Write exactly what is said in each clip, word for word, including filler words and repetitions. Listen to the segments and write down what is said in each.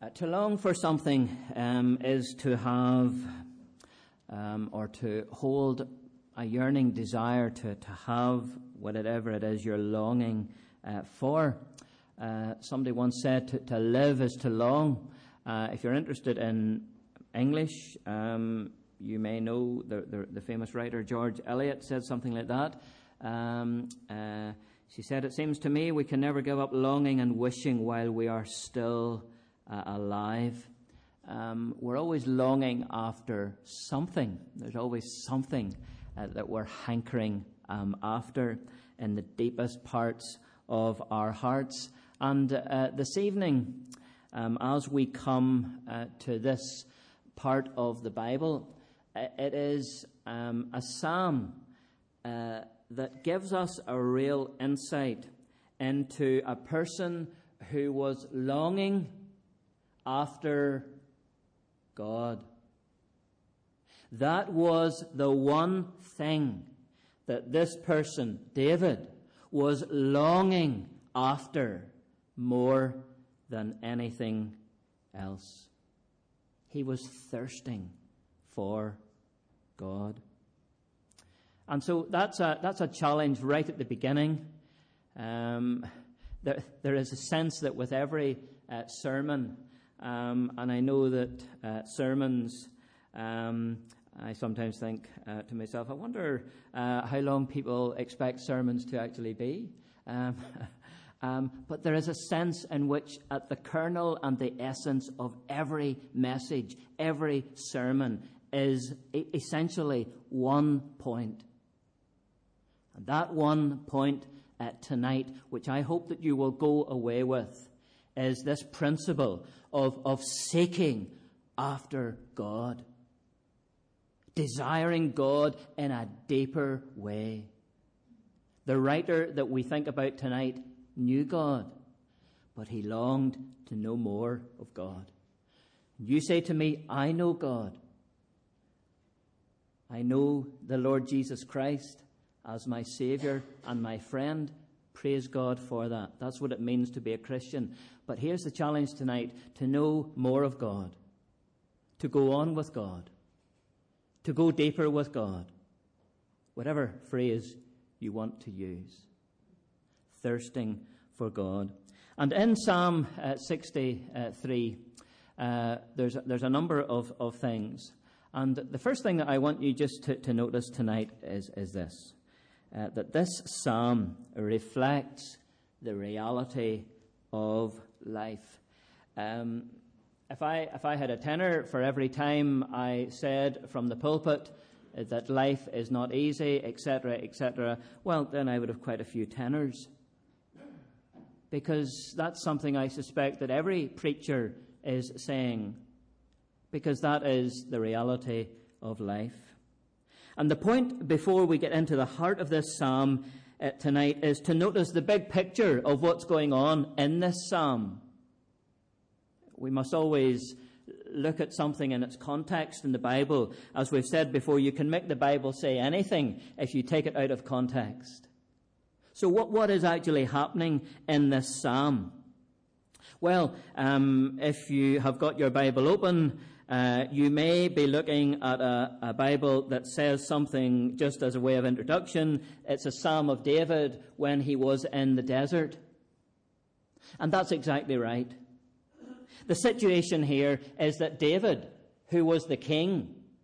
Uh, to long for something um, is to have um, or to hold a yearning desire to, to have whatever it is you're longing uh, for. Uh, somebody once said to, to live is to long. Uh, if you're interested in English, um, you may know the, the, the famous writer George Eliot said something like that. Um, uh, she said, "It seems to me we can never give up longing and wishing while we are still uh, alive." Um, we're always longing after something. There's always something uh, that we're hankering um, after in the deepest parts of our hearts. And uh, this evening, um, as we come uh, to this part of the Bible, it is um, a psalm uh, that gives us a real insight into a person who was longing after God. That was the one thing that this person, David, was longing after more than anything else. He was thirsting for God. And so that's a that's a challenge right at the beginning. Um, there, there is a sense that with every uh, sermon, um, and I know that uh, sermons, um, I sometimes think uh, to myself, I wonder uh, how long people expect sermons to actually be. Um, um, but there is a sense in which at the kernel and the essence of every message, every sermon is essentially one point. And that one point uh, tonight, which I hope that you will go away with, is this principle of, of seeking after God. Desiring God in a deeper way. The writer that we think about tonight knew God, but he longed to know more of God. You say to me, I know God. I know the Lord Jesus Christ as my Saviour and my friend. Praise God for that. That's what it means to be a Christian. But here's the challenge tonight, to know more of God, to go on with God, to go deeper with God, whatever phrase you want to use. Thirsting for God. And in Psalm uh, sixty-three, uh, there's, there's a number of, of things. And the first thing that I want you just to, to notice tonight is, is this, uh, that this psalm reflects the reality of life. Um, if I if I had a tenner for every time I said from the pulpit that life is not easy, et cetera, et cetera, well, then I would have quite a few tenors. Because that's something I suspect that every preacher is saying, because that is the reality of life. And the point before we get into the heart of this psalm uh, tonight is to notice the big picture of what's going on in this psalm. We must always look at something in its context in the Bible. As we've said before, you can make the Bible say anything if you take it out of context. So what, what is actually happening in this psalm? Well, um, if you have got your Bible open, uh, you may be looking at a, a Bible that says something just as a way of introduction. It's a Psalm of David when he was in the desert. And that's exactly right. The situation here is that David, who was the king,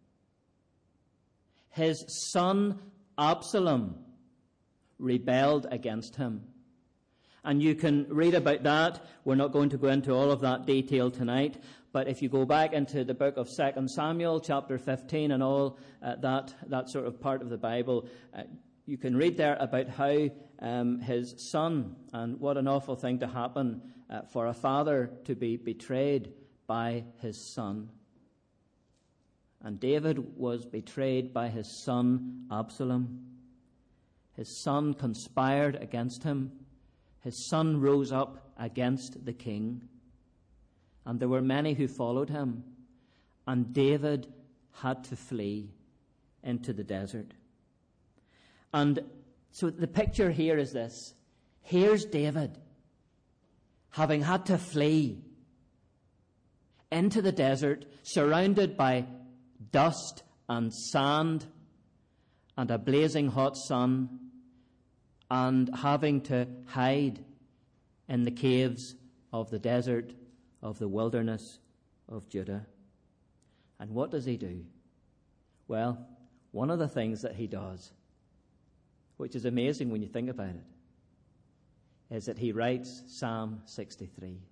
his son Absalom rebelled against him. And you can read about that. We're not going to go into all of that detail tonight. But if you go back into the book of Second Samuel, chapter fifteen, and all uh, that that sort of part of the Bible, uh, you can read there about how um, his son, and what an awful thing to happen uh, for a father to be betrayed by his son. And David was betrayed by his son Absalom. His son conspired against him. His son rose up against the king. And there were many who followed him. And David had to flee into the desert. And so the picture here is this. Here's David, having had to flee into the desert, surrounded by dust and sand and a blazing hot sun, and having to hide in the caves of the desert, of the wilderness of Judah. And what does he do? Well, one of the things that he does, which is amazing when you think about it, is that he writes Psalm sixty-three.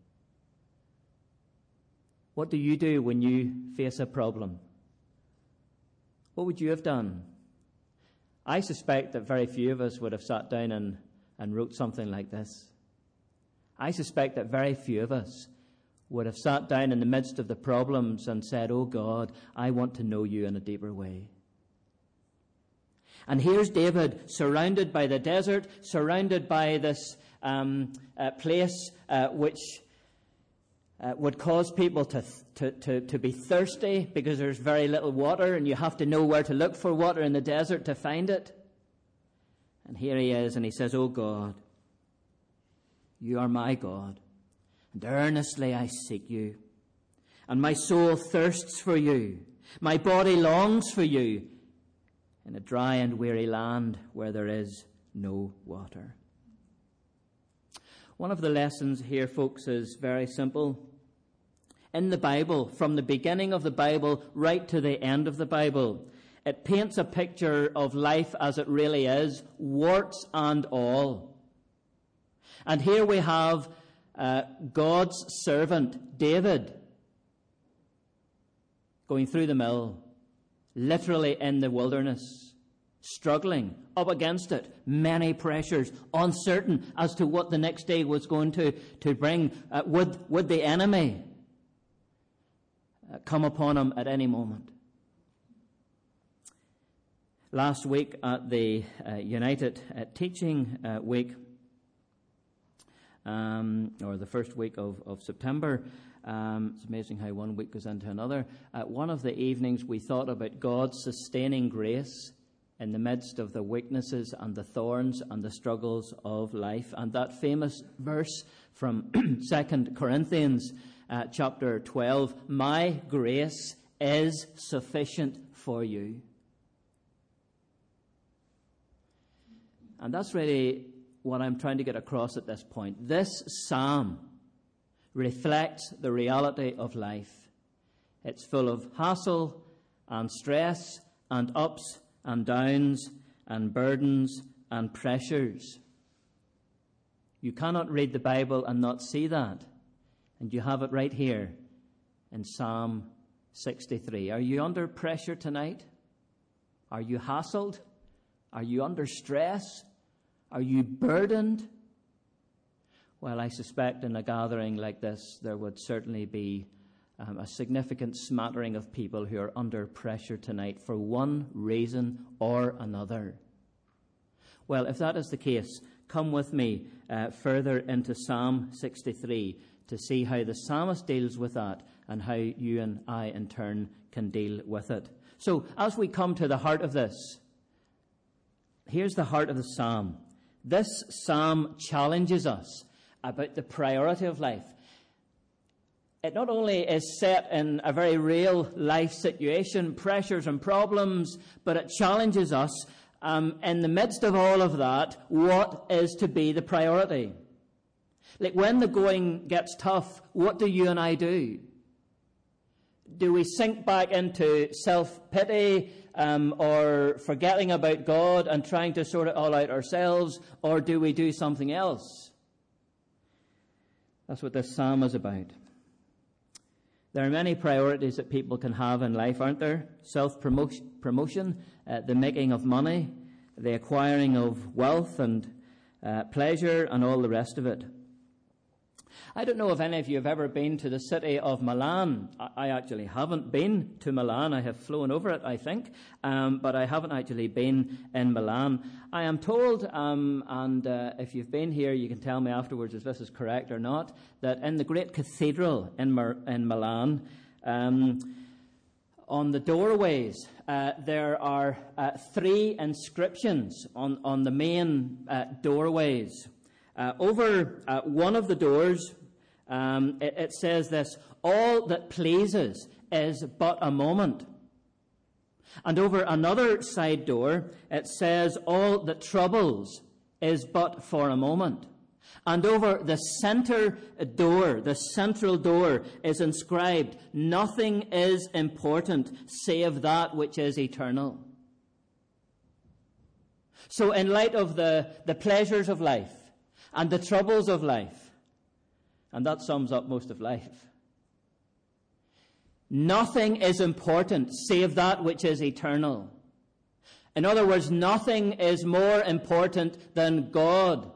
What do you do when you face a problem? What would you have done? I suspect that very few of us would have sat down and, and wrote something like this. I suspect that very few of us would have sat down in the midst of the problems and said, "Oh God, I want to know you in a deeper way." And here's David, surrounded by the desert, surrounded by this um, uh, place uh, which uh, would cause people to, to, to, to be thirsty because there's very little water and you have to know where to look for water in the desert to find it. And here he is, and he says, "Oh God, you are my God, and earnestly I seek you. And my soul thirsts for you. My body longs for you in a dry and weary land where there is no water." One of the lessons here, folks, is very simple. In the Bible, from the beginning of the Bible right to the end of the Bible, it paints a picture of life as it really is, warts and all. And here we have uh, God's servant, David, going through the mill, literally in the wilderness, struggling up against it, many pressures, uncertain as to what the next day was going to, to bring. Uh, would, would the enemy uh, come upon him at any moment? Last week at the uh, United uh, Teaching uh, Week, um, or the first week of, of September, um, it's amazing how one week goes into another. At one of the evenings we thought about God's sustaining grace in the midst of the weaknesses and the thorns and the struggles of life. And that famous verse from Second Corinthians uh, chapter twelve, "My grace is sufficient for you." And that's really what I'm trying to get across at this point. This psalm reflects the reality of life. It's full of hassle and stress and ups and downs and burdens and pressures. You cannot read the Bible and not see that. And you have it right here in Psalm sixty-three. Are you under pressure tonight? Are you hassled? Are you under stress? Are you burdened? Well, I suspect in a gathering like this, there would certainly be um, a significant smattering of people who are under pressure tonight for one reason or another. Well, if that is the case, come with me uh, further into Psalm sixty-three to see how the psalmist deals with that and how you and I, in turn, can deal with it. So, as we come to the heart of this, here's the heart of the psalm. This psalm challenges us about the priority of life. It not only is set in a very real life situation, pressures and problems, but it challenges us um, in the midst of all of that, what is to be the priority? Like when the going gets tough, what do you and I do? Do we sink back into self-pity um, or forgetting about God and trying to sort it all out ourselves, or do we do something else? That's what this psalm is about. There are many priorities that people can have in life, aren't there? Self-promotion, uh, the making of money, the acquiring of wealth and uh, pleasure, and all the rest of it. I don't know if any of you have ever been to the city of Milan. I actually haven't been to Milan. I have flown over it, I think, um, but I haven't actually been in Milan. I am told, um, and uh, if you've been here, you can tell me afterwards if this is correct or not, that in the great cathedral in, Mer- in Milan, um, on the doorways, uh, there are uh, three inscriptions on, on the main uh, doorways. Uh, over uh, one of the doors, um, it, it says this: all that pleases is but a moment. And over another side door, it says all that troubles is but for a moment. And over the center door, the central door, is inscribed, nothing is important save that which is eternal. So in light of the, the pleasures of life and the troubles of life, and that sums up most of life, nothing is important save that which is eternal. In other words, nothing is more important than God.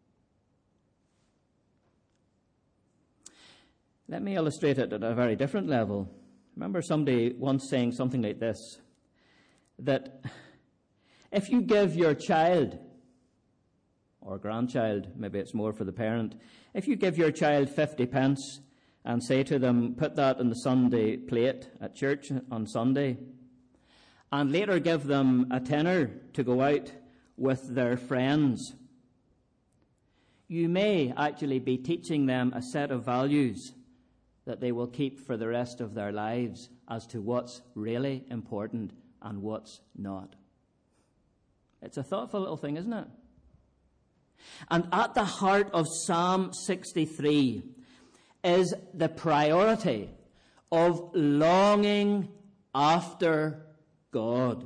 Let me illustrate it at a very different level. I remember somebody once saying something like this, that if you give your child, or grandchild, maybe it's more for the parent, if you give your child fifty pence and say to them, put that in the Sunday plate at church on Sunday, and later give them a tenner to go out with their friends, you may actually be teaching them a set of values that they will keep for the rest of their lives as to what's really important and what's not. It's a thoughtful little thing, isn't it? And at the heart of Psalm sixty-three is the priority of longing after God.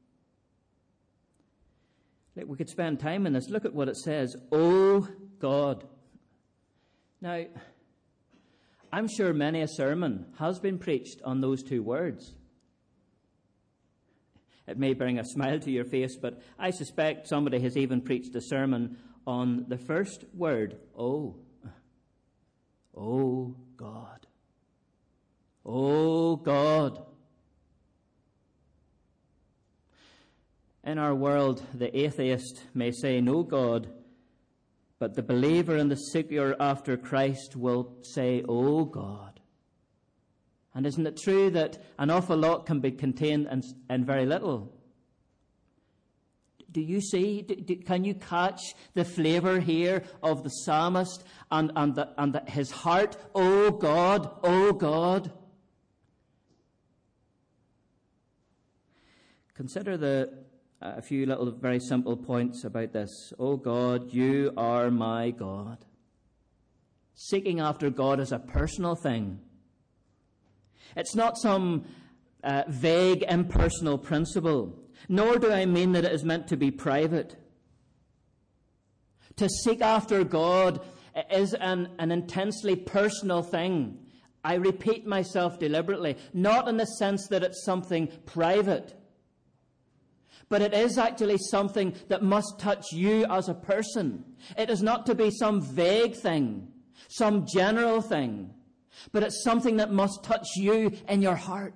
Like, we could spend time in this. Look at what it says. Oh God. Now, I'm sure many a sermon has been preached on those two words. It may bring a smile to your face, but I suspect somebody has even preached a sermon on the first word, oh. Oh God. Oh God. In our world, the atheist may say no God, but the believer and the seeker after Christ will say, oh God. And isn't it true that an awful lot can be contained in, in very little? Do you see, do, do, can you catch the flavour here of the psalmist and, and, the, and the, his heart? Oh God, oh God. Consider the a few little very simple points about this. Oh God, you are my God. Seeking after God is a personal thing. It's not some uh, vague, impersonal principle, nor do I mean that it is meant to be private. To seek after God is an, an intensely personal thing. I repeat myself deliberately, not in the sense that it's something private, but it is actually something that must touch you as a person. It is not to be some vague thing, some general thing, but it's something that must touch you in your heart.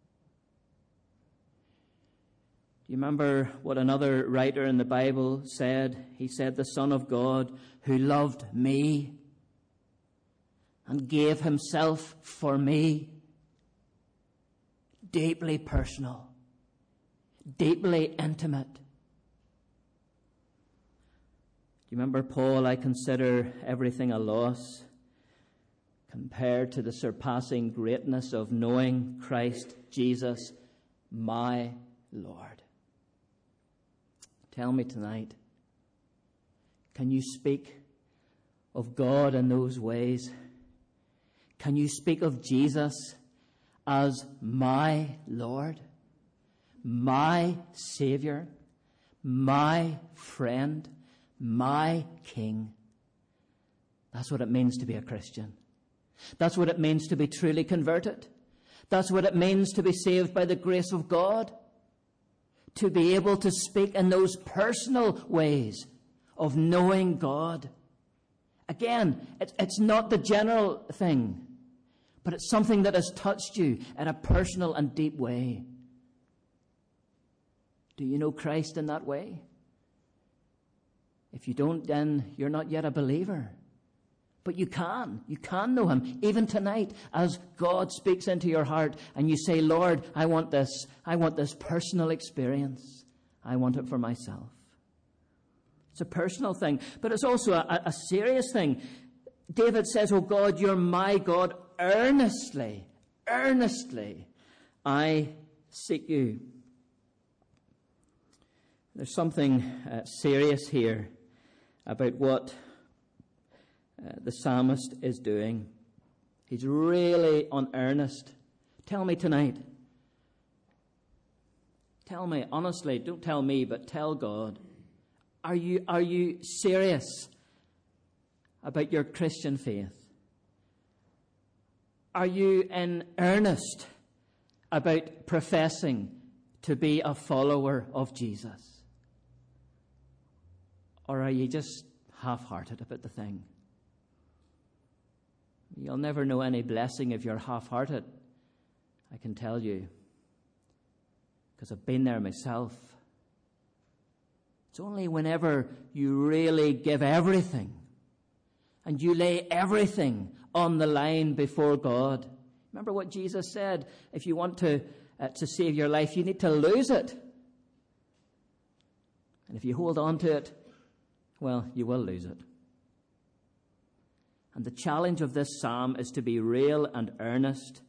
Do you remember what another writer in the Bible said? He said, the Son of God who loved me and gave himself for me. Deeply personal. Deeply intimate. Do you remember Paul? I consider everything a loss compared to the surpassing greatness of knowing Christ Jesus, my Lord. Tell me tonight, can you speak of God in those ways? Can you speak of Jesus as my Lord? My Savior, my friend, my King. That's what it means to be a Christian. That's what it means to be truly converted. That's what it means to be saved by the grace of God. To be able to speak in those personal ways of knowing God. Again, it's, it's not the general thing, but it's something that has touched you in a personal and deep way. Do you know Christ in that way? If you don't, then you're not yet a believer. But you can. You can know him. Even tonight, as God speaks into your heart and you say, Lord, I want this. I want this personal experience. I want it for myself. It's a personal thing, but it's also a, a serious thing. David says, "Oh God, you're my God. Earnestly, earnestly, I seek you." There's something uh, serious here about what uh, the psalmist is doing. He's really on earnest. Tell me tonight. Tell me, honestly, don't tell me, but tell God. Are you, are you serious about your Christian faith? Are you in earnest about professing to be a follower of Jesus? Or are you just half-hearted about the thing? You'll never know any blessing if you're half-hearted, I can tell you, because I've been there myself. It's only whenever you really give everything and you lay everything on the line before God. Remember what Jesus said? If you want to, uh, to save your life, you need to lose it. And if you hold on to it, well, you will lose it. And the challenge of this psalm is to be real and earnest.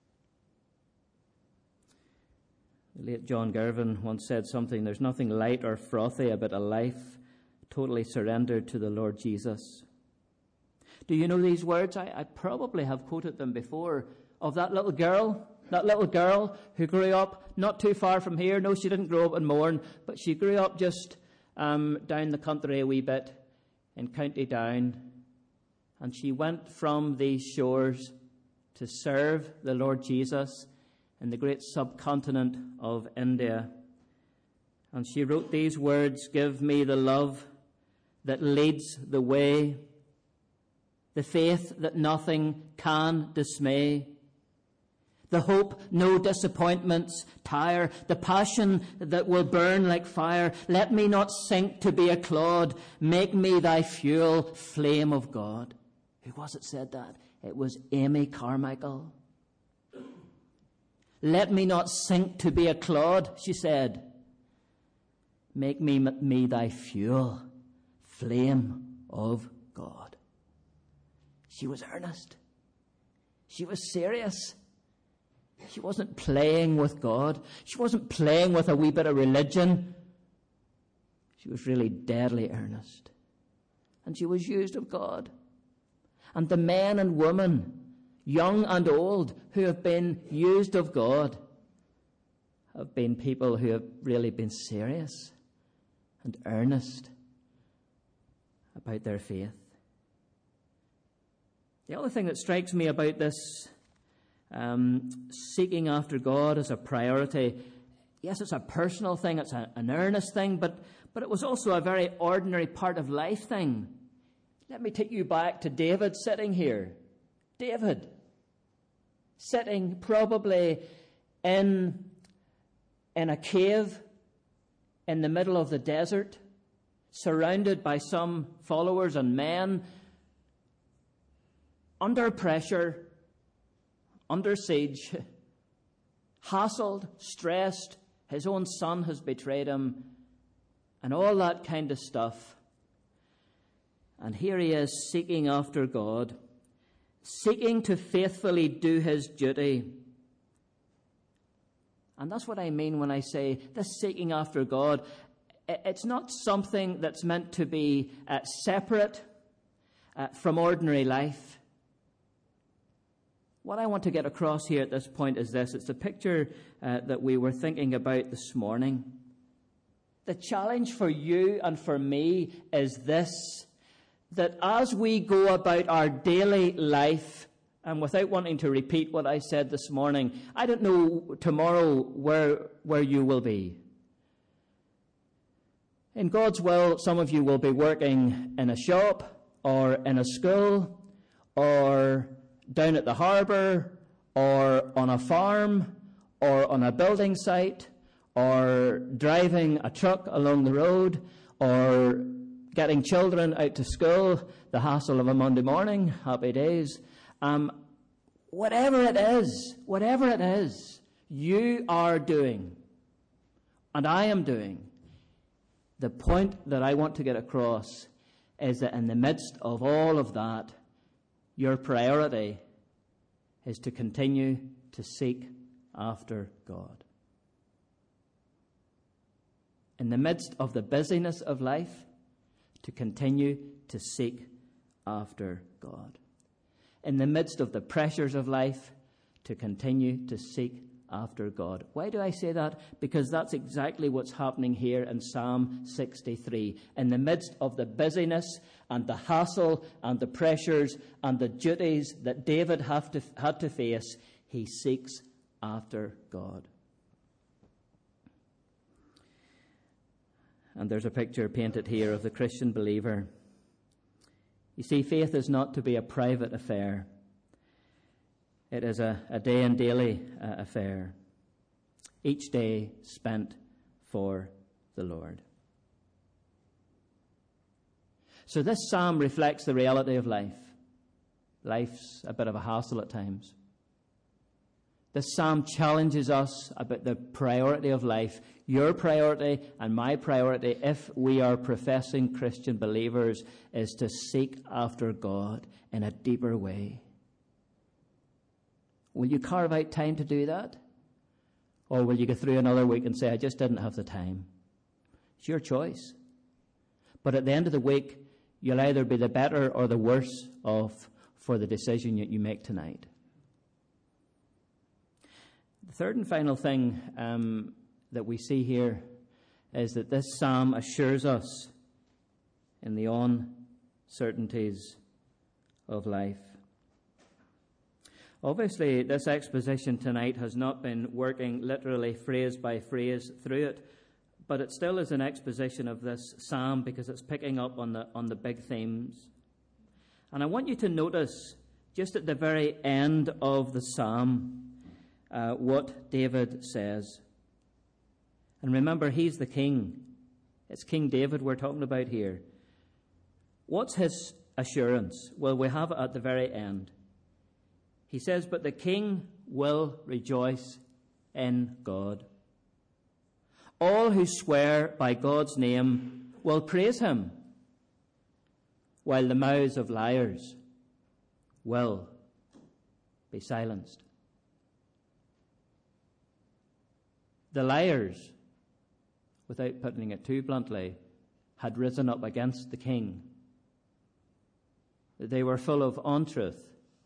The late John Gervin once said something, "There's nothing light or frothy about a life totally surrendered to the Lord Jesus." Do you know these words? I, I probably have quoted them before, of that little girl, that little girl who grew up not too far from here. No, she didn't grow up in Mourne, but she grew up just um, down the country a wee bit in County Down. And she went from these shores to serve the Lord Jesus in the great subcontinent of India. And she wrote these words, "Give me the love that leads the way, the faith that nothing can dismay, the hope no disappointments tire, the passion that will burn like fire. Let me not sink to be a clod. Make me thy fuel, flame of God." Who was it said that? It was Amy Carmichael. "Let me not sink to be a clod," she said. "Make me, me thy fuel, flame of God." She was earnest. She was serious. She wasn't playing with God. She wasn't playing with a wee bit of religion. She was really deadly earnest. And she was used of God. And the men and women, young and old, who have been used of God have been people who have really been serious and earnest about their faith. The other thing that strikes me about this um, seeking after God as a priority, yes, it's a personal thing, it's a, an earnest thing, but, but it was also a very ordinary part of life thing. Let me take you back to David sitting here. David, sitting probably in, in a cave in the middle of the desert, surrounded by some followers and men, under pressure, under siege, hassled, stressed, his own son has betrayed him, and all that kind of stuff. And here he is seeking after God, seeking to faithfully do his duty. And that's what I mean when I say this seeking after God. It's not something that's meant to be uh, separate uh, from ordinary life. What I want to get across here at this point is this. It's a picture uh, that we were thinking about this morning. The challenge for you and for me is this, that as we go about our daily life, and without wanting to repeat what I said this morning, I don't know tomorrow where, where you will be. In God's will, some of you will be working in a shop, or in a school, or down at the harbour, or on a farm, or on a building site, or driving a truck along the road, or getting children out to school, the hassle of a Monday morning, happy days. Um, whatever it is, whatever it is, you are doing, and I am doing, the point that I want to get across is that in the midst of all of that, your priority is to continue to seek after God. In the midst of the busyness of life, to continue to seek after God. In the midst of the pressures of life, to continue to seek after God. Why do I say that? Because that's exactly what's happening here in Psalm sixty-three. In the midst of the busyness and the hassle and the pressures and the duties that David have to, had to face, he seeks after God. And there's a picture painted here of the Christian believer. You see, faith is not to be a private affair. It is a, a day and daily uh, affair. Each day spent for the Lord. So this psalm reflects the reality of life. Life's a bit of a hassle at times. This psalm challenges us about the priority of life. Your priority and my priority, if we are professing Christian believers, is to seek after God in a deeper way. Will you carve out time to do that? Or will you go through another week and say, I just didn't have the time? It's your choice. But at the end of the week, you'll either be the better or the worse off for the decision that you make tonight. The third and final thing um, that we see here is that this psalm assures us in the uncertainties of life. Obviously, this exposition tonight has not been working literally phrase by phrase through it, but it still is an exposition of this psalm because it's picking up on the on the big themes. And I want you to notice, just at the very end of the psalm, uh, what David says. And remember, he's the king. It's King David we're talking about here. What's his assurance? Well, we have it at the very end. He says, but the king will rejoice in God. All who swear by God's name will praise him, while the mouths of liars will be silenced. The liars, without putting it too bluntly, had risen up against the king. They were full of untruth.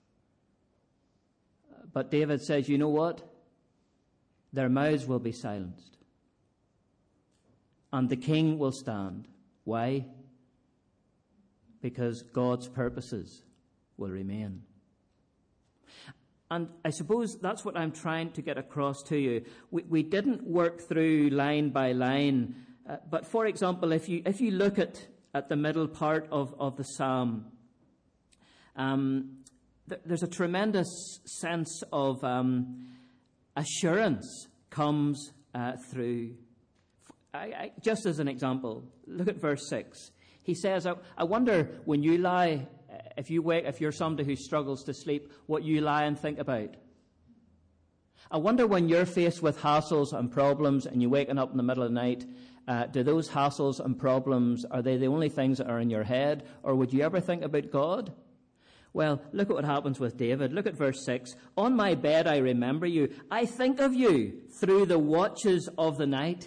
But David says, you know what? Their mouths will be silenced. And the king will stand. Why? Because God's purposes will remain. And I suppose that's what I'm trying to get across to you. We, we didn't work through line by line. Uh, but for example, if you if you look at, at the middle part of, of the psalm, um, there's a tremendous sense of um, assurance comes uh, through. I, I, just as an example, look at verse six. He says, I, I wonder when you lie, if you wake, if you're somebody who struggles to sleep, what you lie and think about. I wonder when you're faced with hassles and problems and you're waking up in the middle of the night, uh, do those hassles and problems, are they the only things that are in your head? Or would you ever think about God? Well, look at what happens with David. Look at verse six. On my bed I remember you. I think of you through the watches of the night.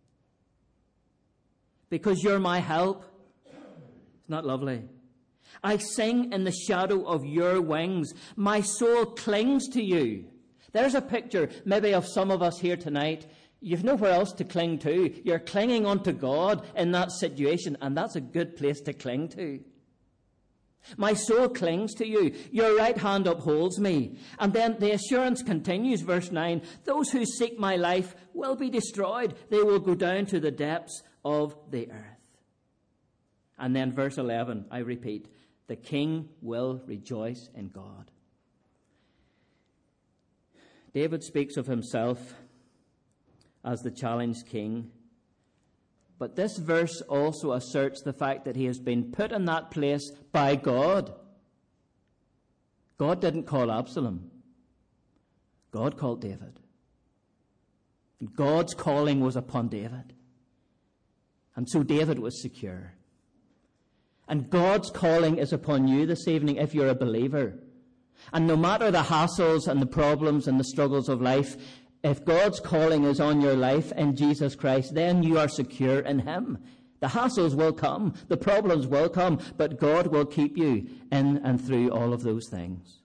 Because you're my help. It's not lovely. I sing in the shadow of your wings. My soul clings to you. There's a picture maybe of some of us here tonight. You've nowhere else to cling to. You're clinging onto God in that situation, and that's a good place to cling to. My soul clings to you. Your right hand upholds me. And then the assurance continues, verse nine. Those who seek my life will be destroyed. They will go down to the depths of the earth. And then verse eleven, I repeat, the king will rejoice in God. David speaks of himself as the challenged king. But this verse also asserts the fact that he has been put in that place by God. God didn't call Absalom. God called David. God's calling was upon David. And so David was secure. And God's calling is upon you this evening if you're a believer. And no matter the hassles and the problems and the struggles of life, if God's calling is on your life in Jesus Christ, then you are secure in him. The hassles will come, the problems will come, but God will keep you in and through all of those things.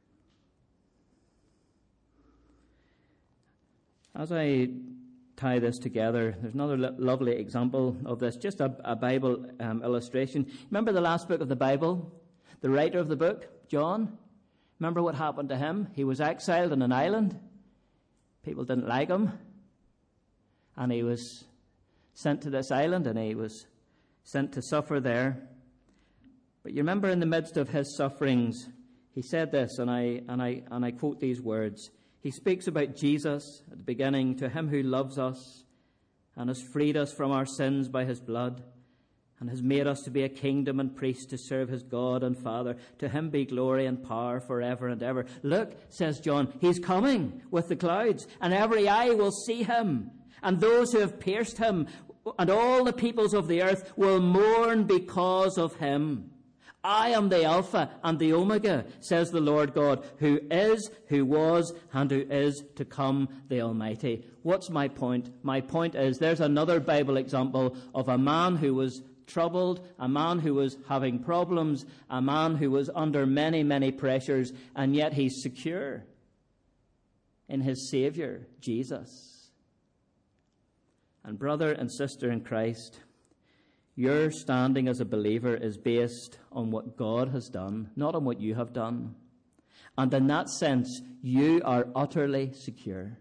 As I tie this together, there's another lo- lovely example of this, just a, a Bible um, illustration. Remember the last book of the Bible? The writer of the book, John? Remember what happened to him? He was exiled on an island. People didn't like him. And he was sent to this island, and he was sent to suffer there. But you remember in the midst of his sufferings, he said this, and I, and I, and I quote these words. He speaks about Jesus at the beginning, to him who loves us and has freed us from our sins by his blood and has made us to be a kingdom and priests to serve his God and Father. To him be glory and power forever and ever. Look, says John, he's coming with the clouds, and every eye will see him, and those who have pierced him, and all the peoples of the earth will mourn because of him. I am the Alpha and the Omega, says the Lord God, who is, who was, and who is to come, the Almighty. What's my point? My point is there's another Bible example of a man who was troubled, a man who was having problems, a man who was under many, many pressures, and yet he's secure in his Saviour, Jesus. And brother and sister in Christ, your standing as a believer is based on what God has done, not on what you have done. And in that sense, you are utterly secure.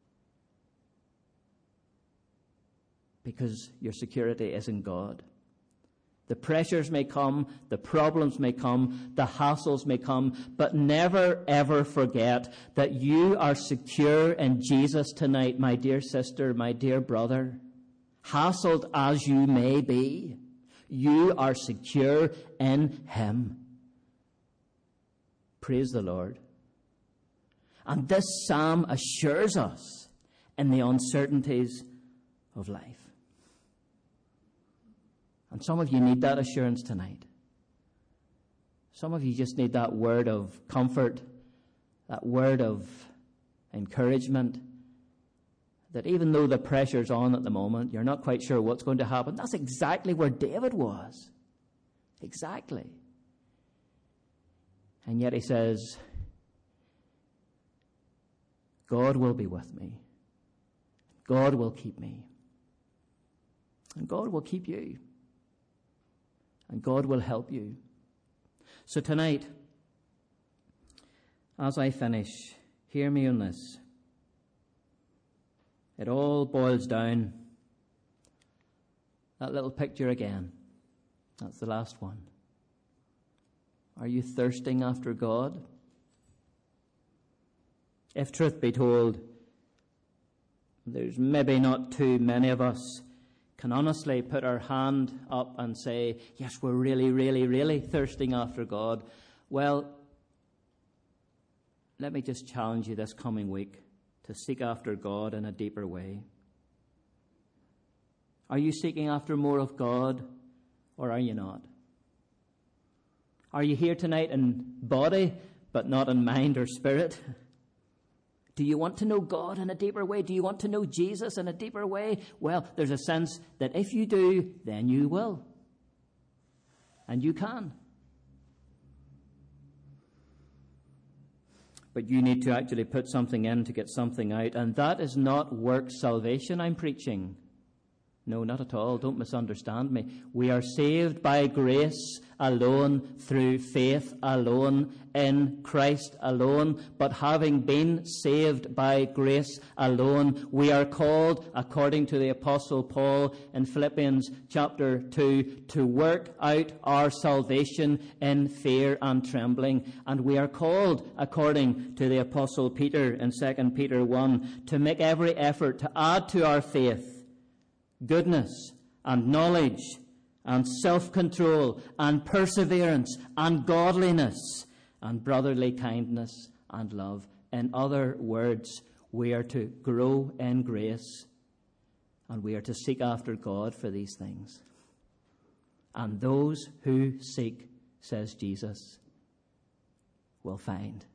Because your security is in God. The pressures may come, the problems may come, the hassles may come, but never ever forget that you are secure in Jesus tonight, my dear sister, my dear brother. Hassled as you may be, you are secure in him. Praise the Lord. And this psalm assures us in the uncertainties of life. And some of you need that assurance tonight. Some of you just need that word of comfort, that word of encouragement, that even though the pressure's on at the moment, you're not quite sure what's going to happen. That's exactly where David was. Exactly. And yet he says, God will be with me. God will keep me. And God will keep you. And God will help you. So tonight, as I finish, hear me on this. It all boils down. That little picture again. That's the last one. Are you thirsting after God? If truth be told, there's maybe not too many of us can honestly put our hand up and say, yes, we're really, really, really thirsting after God. Well, let me just challenge you this coming week to seek after God in a deeper way. Are you seeking after more of God, or are you not? Are you here tonight in body, but not in mind or spirit? Do you want to know God in a deeper way? Do you want to know Jesus in a deeper way? Well, there's a sense that if you do, then you will. And you can. But you need to actually put something in to get something out. And that is not works salvation I'm preaching. No, not at all. Don't misunderstand me. We are saved by grace alone, through faith alone, in Christ alone. But having been saved by grace alone, we are called, according to the Apostle Paul in Philippians chapter two, to work out our salvation in fear and trembling. And we are called, according to the Apostle Peter in Second Peter one, to make every effort to add to our faith goodness and knowledge and self-control and perseverance and godliness and brotherly kindness and love. In other words, we are to grow in grace, and we are to seek after God for these things. And those who seek, says Jesus, will find.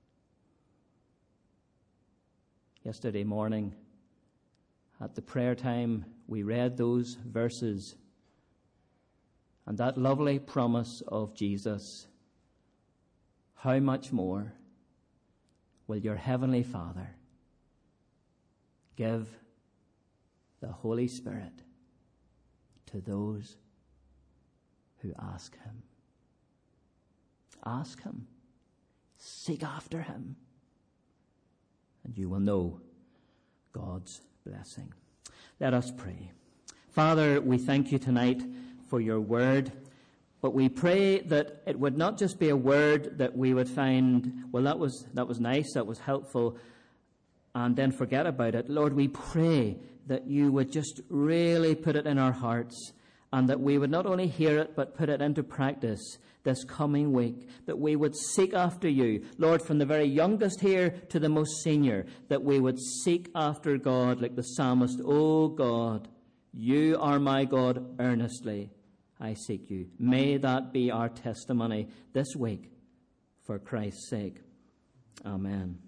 Yesterday morning, at the prayer time, we read those verses and that lovely promise of Jesus. How much more will your heavenly Father give the Holy Spirit to those who ask him? Ask him. Seek after him. And you will know God's blessing. Let us pray. Father, we thank you tonight for your word, but we pray that it would not just be a word that we would find, well, that was that was nice, that was helpful, and then forget about it. Lord, we pray that you would just really put it in our hearts, and that we would not only hear it, but put it into practice this coming week, that we would seek after you, Lord, from the very youngest here to the most senior, that we would seek after God like the psalmist. Oh God, you are my God, earnestly I seek you. May that be our testimony this week for Christ's sake. Amen.